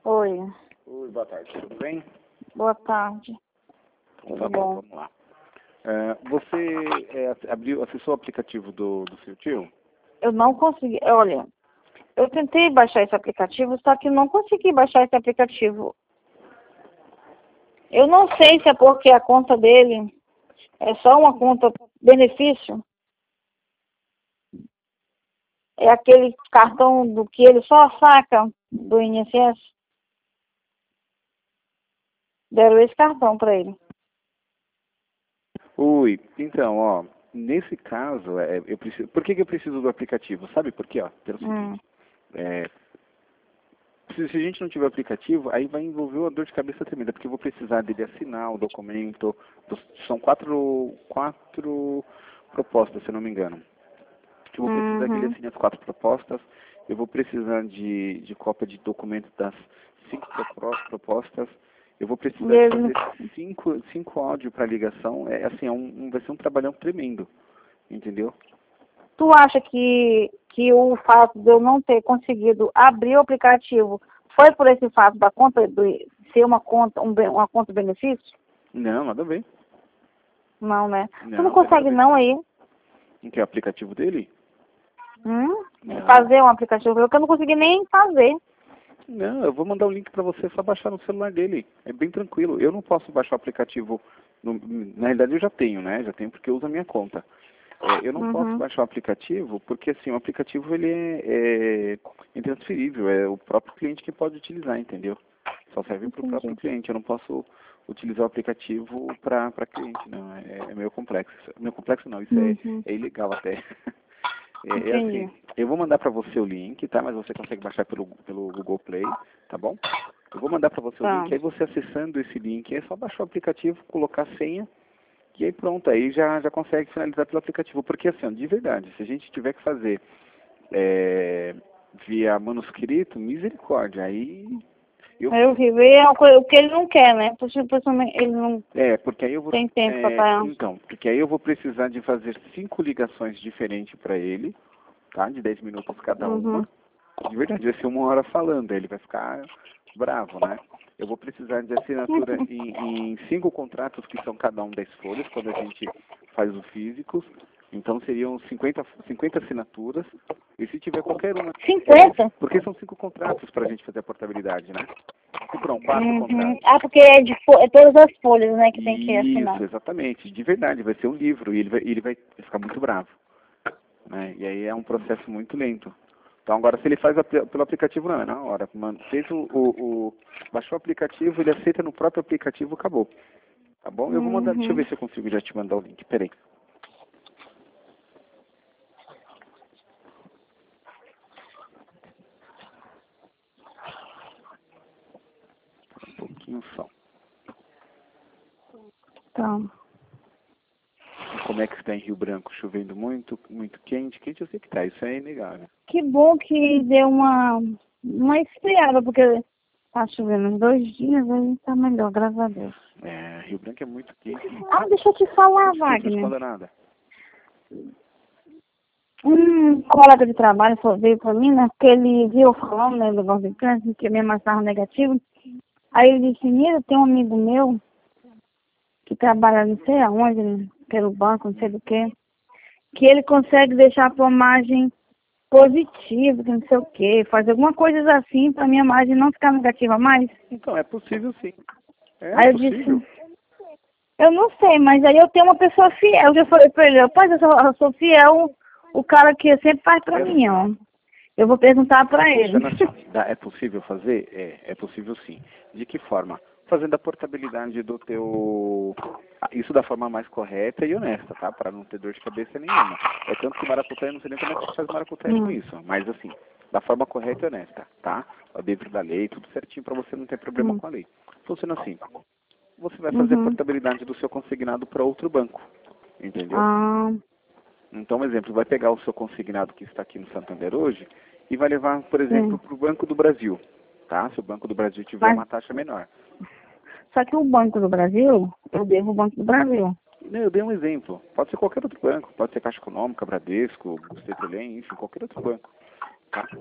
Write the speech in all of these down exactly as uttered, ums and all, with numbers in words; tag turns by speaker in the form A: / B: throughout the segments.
A: Oi,
B: Oi, boa tarde, tudo bem?
A: boa tarde.
B: Então,
A: Tudo
B: tá bom,
A: bom?
B: vamos lá. É, você é, abriu, acessou o aplicativo do, do seu tio?
A: Eu não consegui, olha, eu tentei baixar esse aplicativo, só que não consegui baixar esse aplicativo. Eu não sei se é porque a conta dele é só uma conta benefício. É aquele cartão do que ele só saca do I N S S. Deram esse cartão para ele.
B: Oi, então, ó, nesse caso, é, eu preciso, por que, que eu preciso do aplicativo? Sabe por quê? Ó, pelo
A: Hum.
B: seguinte, é, se, se a gente não tiver aplicativo, aí vai envolver uma dor de cabeça tremenda, porque eu vou precisar dele assinar o documento, dos- são quatro, quatro propostas, se eu não me engano. Eu vou precisar que ele
A: Uhum.
B: assine as quatro propostas, eu vou precisar de, de cópia de documento das cinco propo- propostas, eu vou precisar de
A: Mesmo.
B: fazer cinco, cinco áudios para ligação, é assim, é um, um- vai ser um trabalhão tremendo, entendeu?
A: Tu acha que, que o fato de eu não ter conseguido abrir o aplicativo foi por esse fato da conta do, ser uma conta, um, be- uma conta benefício?
B: Não, nada a ver.
A: Não, né? Tu não
B: Não, tem nada a
A: consegue
B: ver.
A: não aí?
B: Em que é o aplicativo dele?
A: Hum?
B: Não.
A: Fazer um aplicativo, porque eu não consegui nem fazer.
B: Não, eu vou mandar o link para você, é só baixar no celular dele. É bem tranquilo. Eu não posso baixar o aplicativo. No, na realidade eu já tenho, né? Já tenho porque eu uso a minha conta. É, eu não posso
A: Uhum.
B: baixar o aplicativo porque assim, o aplicativo ele é, é intransferível, é o próprio cliente que pode utilizar, entendeu? Só serve para o próprio
A: Entendi.
B: cliente. Eu não posso utilizar o aplicativo para cliente, não. É, é meio complexo. Meio complexo não, isso é,
A: Uhum.
B: é ilegal até. É, é
A: Entendi.
B: assim, eu vou mandar para você o link, tá? Mas você consegue baixar pelo, pelo Google Play, tá bom? Eu vou mandar para você o
A: Tá.
B: link, aí você acessando esse link, é só baixar o aplicativo, colocar a senha, e aí pronto, aí já, já consegue finalizar pelo aplicativo. Porque assim, ó, de verdade, se a gente tiver que fazer é, via manuscrito, misericórdia, aí eu...
A: Aí eu vi, e é uma coisa, o que ele não quer, né? Por isso, por isso ele não
B: É, porque aí eu vou...
A: tem tempo pra
B: é,
A: estar.
B: então, porque aí eu vou precisar de fazer cinco ligações diferentes para ele, tá? De dez minutos cada uma.
A: Uhum.
B: De verdade, vai ser uma hora falando, aí ele vai ficar bravo, né? Eu vou precisar de assinatura em, em cinco contratos que são cada um dez folhas, quando a gente faz o físico. Então seriam cinquenta, cinquenta assinaturas. E se tiver qualquer uma. É,
A: cinquenta?
B: porque são cinco contratos para a gente fazer a portabilidade, né? Cinco não, quatro
A: Uhum.
B: contratos.
A: Ah, porque é, de, fo- é todas as folhas, né, que tem que
B: Isso,
A: assinar.
B: exatamente. De verdade, vai ser um livro e ele vai, ele vai ficar muito bravo, né? E aí é um processo muito lento. Então agora se ele faz apli- pelo aplicativo não, é na hora. Mano, fez o, o, o- baixou o aplicativo, ele aceita no próprio aplicativo, acabou. Tá bom? Eu vou mandar, deixa eu
A: Uhum.
B: ver se eu consigo já te mandar o link. Peraí. Um pouquinho só.
A: Então,
B: E como é que está em Rio Branco? Chovendo muito, muito quente? Quente eu sei que tá, isso é inegável.
A: que bom que deu uma, uma esfriada, porque tá chovendo uns dois dias, aí tá melhor, graças a Deus.
B: É, Rio Branco é muito quente.
A: Ah, deixa eu te falar,
B: Desculpa, não
A: Wagner.
B: esconda nada.
A: Um colega de trabalho só veio pra mim, né? Porque ele viu falando, né, do negócio de câncer, que a minha mãe estava negativa. Aí ele disse, Nira, tem um amigo meu que trabalha não sei aonde, né, pelo banco, não sei do que, que ele consegue deixar a tua margem positiva, que não sei o que, fazer alguma coisa assim pra minha margem não ficar negativa mais.
B: Então, é possível sim. É
A: Aí eu
B: possível.
A: disse, eu não sei, mas aí eu tenho uma pessoa fiel. Eu já falei pra ele, rapaz, eu sou, eu sou fiel, o cara que sempre faz pra
B: É
A: mim, ó. Eu vou perguntar pra ele.
B: Funciona assim. Dá- É possível fazer? É, é possível sim. De que forma? Fazendo a portabilidade do teu... ah, isso da forma mais correta e honesta, tá? Para não ter dor de cabeça nenhuma. É tanto que maracutaia, eu não sei nem como é que se faz maracutaia com
A: Hum,
B: isso. Mas assim, da forma correta e honesta, tá? Dentro da lei, tudo certinho para você não ter problema
A: hum,
B: com a lei. Funciona assim. Você vai fazer a
A: uhum.
B: portabilidade do seu consignado para outro banco. Entendeu?
A: Ah,
B: Então, um exemplo, vai pegar o seu consignado que está aqui no Santander hoje e vai levar, por exemplo,
A: sim.
B: para o Banco do Brasil, tá? Se o Banco do Brasil tiver
A: Mas,
B: uma taxa menor.
A: só que o Banco do Brasil, eu devo o Banco do Brasil.
B: Não, eu dei um exemplo. Pode ser qualquer outro banco. Pode ser Caixa Econômica, Bradesco, Petrolém, enfim, qualquer outro banco, tá?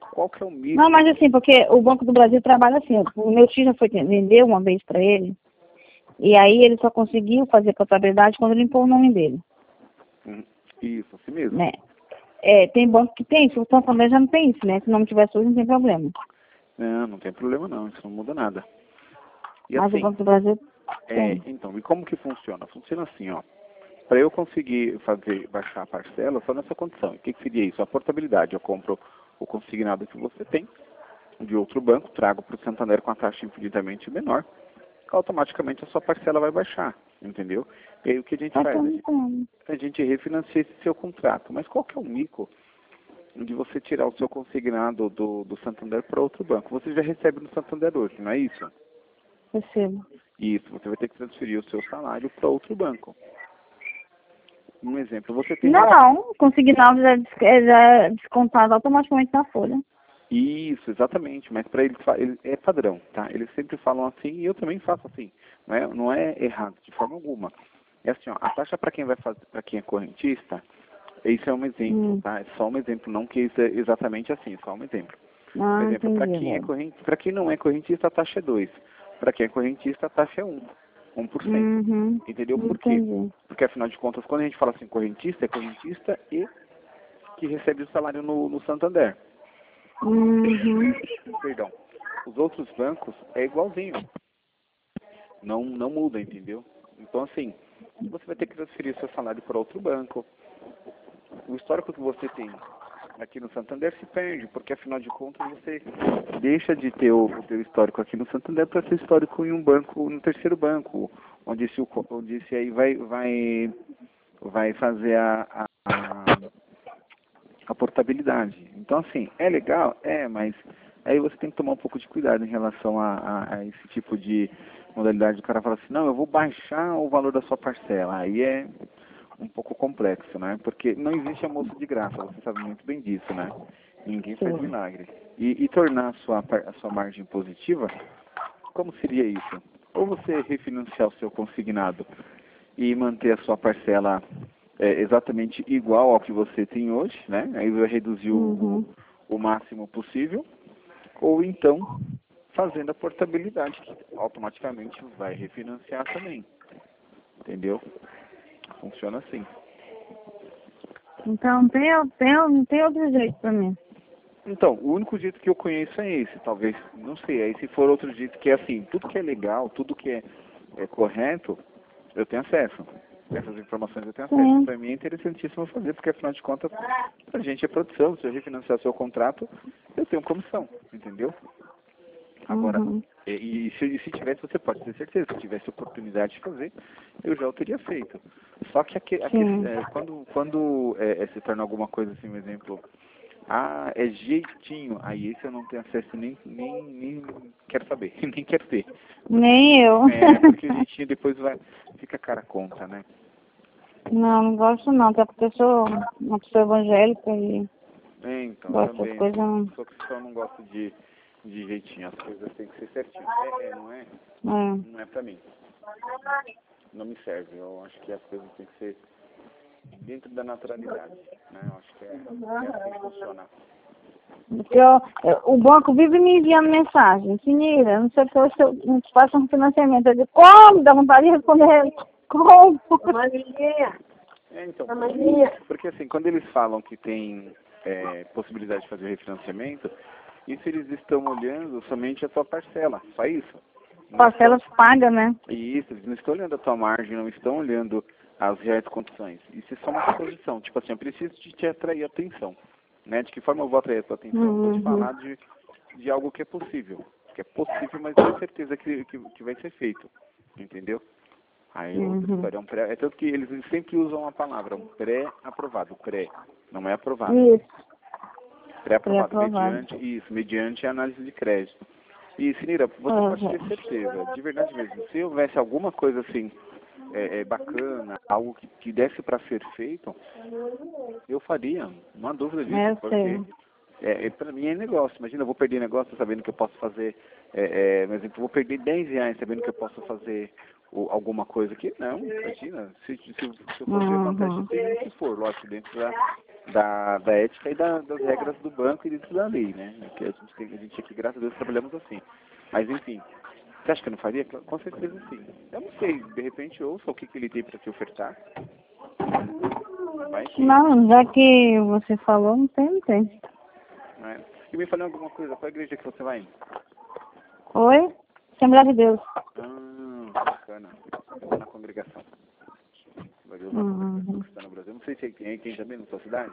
B: qual que é o mito?
A: Não, mas assim, porque o Banco do Brasil trabalha assim. O meu tio já foi vender uma vez para ele. E aí ele só conseguiu fazer contabilidade quando limpou o nome dele.
B: Hum, Isso, assim mesmo.
A: Né? É, tem banco que tem, se o Santander já não tem isso, né? Se o nome tiver sujo, não tem problema.
B: Não, não tem problema não, isso não muda nada. E
A: Mas
B: assim,
A: o Banco do Brasil
B: é,
A: tem.
B: então, e como que funciona? Funciona assim, ó. Para eu conseguir fazer, baixar a parcela, só nessa condição. O que, que seria isso? A portabilidade. Eu compro o consignado que você tem de outro banco, trago para o Santander com a taxa infinitamente menor, automaticamente a sua parcela vai baixar, entendeu? E aí o que a gente
A: Só que
B: faz?
A: eu
B: A
A: não
B: gente,
A: tenho.
B: a gente refinancia esse seu contrato. Mas qual que é o mico de você tirar o seu consignado do, do Santander para outro banco? Você já recebe no Santander hoje, não é isso?
A: Recebo.
B: Isso, você vai ter que transferir o seu salário para outro banco. Um exemplo, você tem...
A: Não, não. Consignado já é des- é já é descontado automaticamente na folha.
B: Isso, exatamente, mas para eles fa- ele- é padrão, tá? Eles sempre falam assim e eu também faço assim. Não é, não é errado de forma alguma. É assim, ó, a taxa para quem vai fazer, para quem é correntista, isso é um exemplo,
A: Hum.
B: tá? É só um exemplo, não que isso é exatamente assim, é só um exemplo. Por
A: Ah,
B: exemplo, para
A: entendi
B: quem é
A: agora.
B: corrente, para quem não é correntista, a taxa é dois. Para quem é correntista, a taxa é um, um por cento.
A: Uhum.
B: Entendeu por quê?
A: Entendi.
B: Porque afinal de contas, quando a gente fala assim correntista, é correntista e que recebe o salário no, no Santander.
A: Uhum.
B: Perdão. Os outros bancos é igualzinho. Não, não muda, entendeu? Então, assim, você vai ter que transferir seu salário para outro banco. O histórico que você tem aqui no Santander se perde, porque afinal de contas você deixa de ter o, o seu histórico aqui no Santander para ser histórico em um banco, no terceiro banco, onde se, o, co- onde se aí vai, vai, vai fazer a, a, a a portabilidade. Então, assim, é legal? É, mas aí você tem que tomar um pouco de cuidado em relação a, a, a esse tipo de modalidade. O cara fala assim, não, eu vou baixar o valor da sua parcela. Aí é um pouco complexo, né? Porque não existe almoço de graça, você sabe muito bem disso, né? Ninguém faz
A: Sim.
B: milagre. E, e tornar a sua, par- a sua margem positiva, como seria isso? Ou você refinanciar o seu consignado e manter a sua parcela é, exatamente igual ao que você tem hoje, né? Aí vai reduzir o,
A: Uhum.
B: o, o máximo possível, ou então fazendo a portabilidade, que automaticamente vai refinanciar também. Entendeu? Funciona assim.
A: Então, tem, tem, não tem outro jeito pra mim.
B: Então, o único jeito que eu conheço é esse, talvez, não sei, aí se for outro jeito que é assim, tudo que é legal, tudo que é, é correto, eu tenho acesso. Essas informações eu tenho acesso.
A: Sim.
B: Para mim é interessantíssimo fazer, porque afinal de contas, pra gente é produção, se eu refinanciar seu contrato, eu tenho comissão, entendeu? Agora,
A: Uhum.
B: e, e se, e se tivesse, você pode ter certeza, se tivesse oportunidade de fazer, eu já o teria feito. Só que aqui, aqui,
A: Sim.
B: é, quando, quando é, é, se torna alguma coisa assim, um exemplo, ah, é jeitinho, aí esse eu não tenho acesso nem, nem, nem quero saber, nem quero ter. Porque,
A: Nem eu.
B: é, porque o jeitinho depois vai, fica cara a conta, né?
A: Não, não gosto não, até porque eu sou uma pessoa evangélica e
B: É, então,
A: gosto dessas
B: também,
A: coisas. não.
B: só que só não gosto de, de jeitinho, as coisas têm que ser certinho. É, é, não é?
A: É.
B: Não é pra mim. Não me serve. Eu acho que as coisas têm que ser dentro da naturalidade, né? Eu acho que é, é assim que funciona.
A: Porque eu, eu- o banco vive me enviando mensagem. Senhora, não sei se eu, se eu não te faço um financiamento. Eu digo, como? Dá vontade de responder. Como?
B: É, então, porque, porque assim, quando eles falam que tem é, possibilidade de fazer refinanciamento, isso eles estão olhando somente a sua parcela, só isso. Não
A: Parcelas pagas, né?
B: E isso, eles não estão olhando a tua margem, não estão olhando as reais condições. Isso é só uma suposição. Tipo assim, eu preciso de te atrair a atenção. Né? De que forma eu vou atrair a tua atenção? Eu vou te
A: Uhum.
B: falar de, de algo que é possível. Que é possível, mas não é certeza que, que, que vai ser feito. Entendeu? Aí é outra
A: Uhum.
B: história. É, um pré, é tanto que eles sempre usam a palavra, um pré-aprovado. Pré, não é aprovado.
A: Isso,
B: Pré-aprovado,
A: pré-aprovado.
B: mediante, isso, mediante a análise de crédito. E, Sinira, você pode ter
A: Uhum.
B: certeza, de verdade mesmo, se houvesse alguma coisa assim, é, é, bacana, algo que, que desse para ser feito, eu faria, não há dúvida
A: É,
B: disso,
A: eu
B: porque
A: sei.
B: é, é, para mim é negócio. Imagina, eu vou perder negócio sabendo que eu posso fazer, é, é, por exemplo, eu vou perder dez reais sabendo que eu posso fazer o, alguma coisa aqui. Não, imagina, se, se, se eu fosse ver vantagem,
A: Uhum.
B: tem o que for, lógico, dentro da, da, da ética e da, das regras do banco e dentro da lei, né? Que a gente, tem, a gente aqui, graças a Deus, trabalhamos assim. Mas, enfim, você acha que eu não faria? Com certeza sim. Eu não sei, de repente ouça o que, que ele tem para te ofertar. Vai que...
A: Não, já que você falou, não tem, não tem.
B: Né? E me falou alguma coisa, qual a igreja que você vai?
A: Oi? Assembleia de Deus.
B: Ah, bacana. Eu vou na congregação. Eu vou na
A: Uhum.
B: congregação que está no Brasil. Não sei se tem, tem também na sua cidade.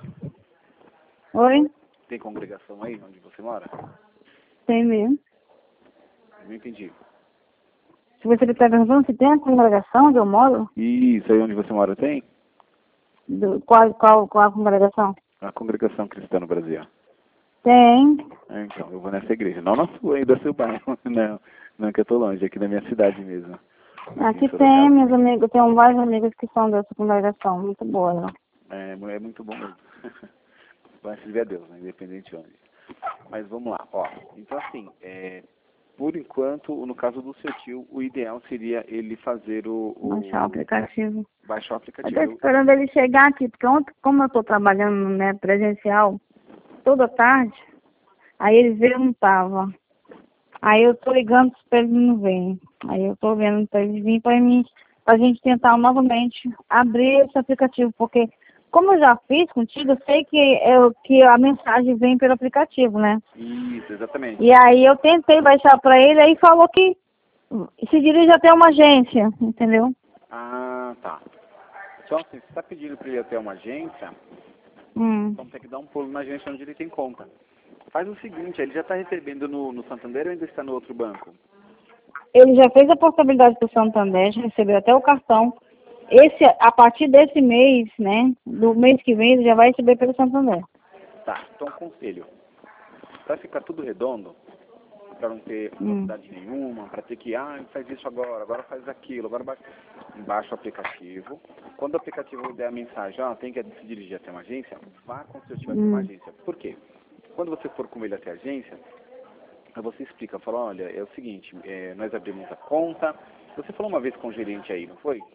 A: Oi?
B: Tem congregação aí onde você mora?
A: Tem mesmo.
B: Não entendi.
A: Se você está perguntando se tem a congregação onde eu moro,
B: Isso, aí onde você mora tem?
A: do, qual, qual, qual a congregação?
B: A congregação cristã no Brasil.
A: Tem.
B: É, então, eu vou nessa igreja. Não na sua aí, do seu bairro. Não, não que eu tô longe, aqui na minha cidade mesmo.
A: Aqui tem, meus amigos, tenho vários amigos que são dessa congregação, muito boa, né?
B: É, é muito bom mesmo. Vai servir a Deus, né? Independente de onde. Mas vamos lá, ó. Então assim, é, por enquanto, no caso do seu tio, o ideal seria ele fazer o... o
A: Baixar o aplicativo.
B: baixar o
A: Eu
B: aplicativo.
A: tô esperando ele chegar aqui, porque ontem, como eu tô trabalhando, né, presencial, toda tarde, aí ele veio não tava. Aí eu tô ligando para ele não vem. Aí eu tô vendo para ele vir para mim, pra gente tentar novamente abrir esse aplicativo, porque como eu já fiz contigo, eu sei que, eu, que a mensagem vem pelo aplicativo, né?
B: Isso, exatamente.
A: E aí eu tentei baixar para ele, aí falou que se dirige até uma agência, entendeu?
B: Ah, tá. Então assim, você está pedindo para ele ir até uma agência,
A: Hum.
B: então tem que dar um pulo na agência onde ele tem conta. Faz o seguinte, ele já está recebendo no, no Santander ou ainda está no outro banco?
A: Ele já fez a portabilidade do Santander, já recebeu até o cartão. Esse, a partir desse mês, né, do mês que vem, ele já vai receber pelo Santander.
B: Tá, então conselho. Para ficar tudo redondo, para não ter
A: Hum.
B: novidade nenhuma, para ter que, ah, faz isso agora, agora faz aquilo, agora baixa, baixa o aplicativo. Quando o aplicativo der a mensagem, ah, tem que se dirigir até uma agência, vá com o seu tio até uma
A: Hum.
B: agência. Por quê? Quando você for com ele até a agência, aí você explica, fala, olha, é o seguinte, é, nós abrimos a conta. Você falou uma vez com o gerente aí, não foi?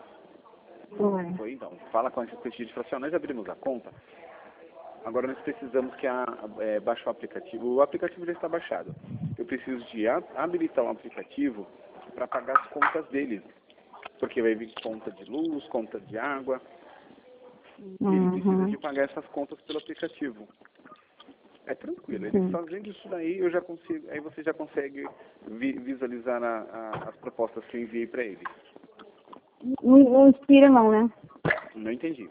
A: Foi.
B: Foi, então. Fala com esse gerente e fala assim, ó, nós abrimos a conta, agora nós precisamos que a, é, baixe o aplicativo. O aplicativo já está baixado. Eu preciso de a, habilitar um aplicativo para pagar as contas dele. Porque vai vir conta de luz, conta de água. E ele precisa
A: Uhum.
B: de pagar essas contas pelo aplicativo. É tranquilo. Ele
A: Sim.
B: fazendo isso daí, eu já consigo, aí você já consegue vi, visualizar a, a, as propostas que eu enviei para ele.
A: Não, não inspira não, né?
B: Não entendi.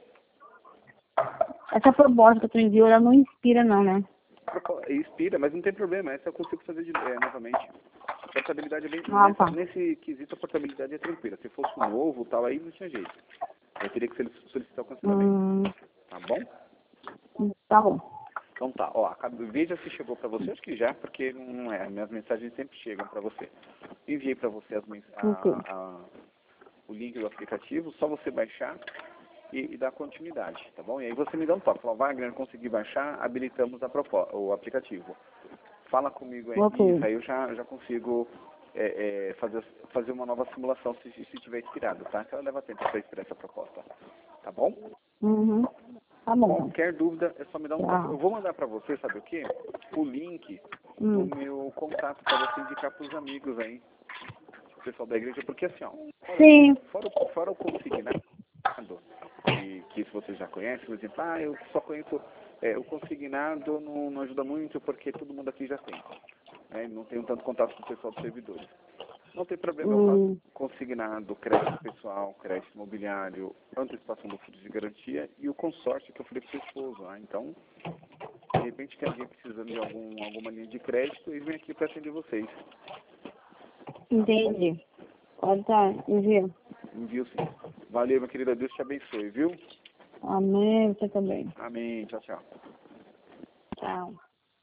A: Essa proposta que tu enviou, ela não inspira não, né?
B: Inspira, mas não tem problema. Essa eu consigo fazer de, é, novamente. A portabilidade é bem...
A: Ah,
B: nessa,
A: tá.
B: Nesse quesito, a portabilidade é tranquila. Se fosse um novo, tal, aí não tinha jeito. Eu teria que solicitar o cancelamento.
A: Hum,
B: Tá bom?
A: tá bom.
B: Então tá. Ó, acabei- veja se chegou para você. Acho que já, porque não é. Minhas mensagens sempre chegam para você. Enviei para você as mens a,
A: Ok.
B: a, o link do aplicativo. Só você baixar e, e dar continuidade, tá bom? E aí você me dá um toque. Fala, Wagner, consegui baixar, habilitamos a propo o aplicativo. Fala comigo aí.
A: Ok.
B: Isso aí eu já, já consigo é, é, fazer, fazer uma nova simulação se, se tiver expirado, tá? Então leva tempo para expirar essa proposta. Tá bom?
A: Uhum. Tá bom.
B: Qualquer dúvida é só me dar um
A: Tá.
B: toque. Eu vou mandar para você, sabe o quê? O link
A: Hum.
B: do meu contato para você indicar para os amigos aí, o pessoal da igreja, porque assim, ó,
A: Sim.
B: fora, o- fora o consignado, que, que isso você já conhece, por exemplo, ah, eu só conheço é, o consignado, não, não ajuda muito porque todo mundo aqui já tem. Né? Não tenho tanto contato com o pessoal dos servidores. Não tem problema, eu
A: Hum.
B: faço consignado, crédito pessoal, crédito imobiliário, antecipação do fundo de garantia e o consórcio que eu falei para o seu esposo. Ah, então, de repente tem alguém precisando de algum, alguma linha de crédito e vem aqui para atender vocês.
A: Entendi. Pode estar, envia.
B: Envio sim. Valeu, minha querida. Deus te abençoe, viu?
A: Amém, você também.
B: Amém. Tchau, tchau.
A: Tchau.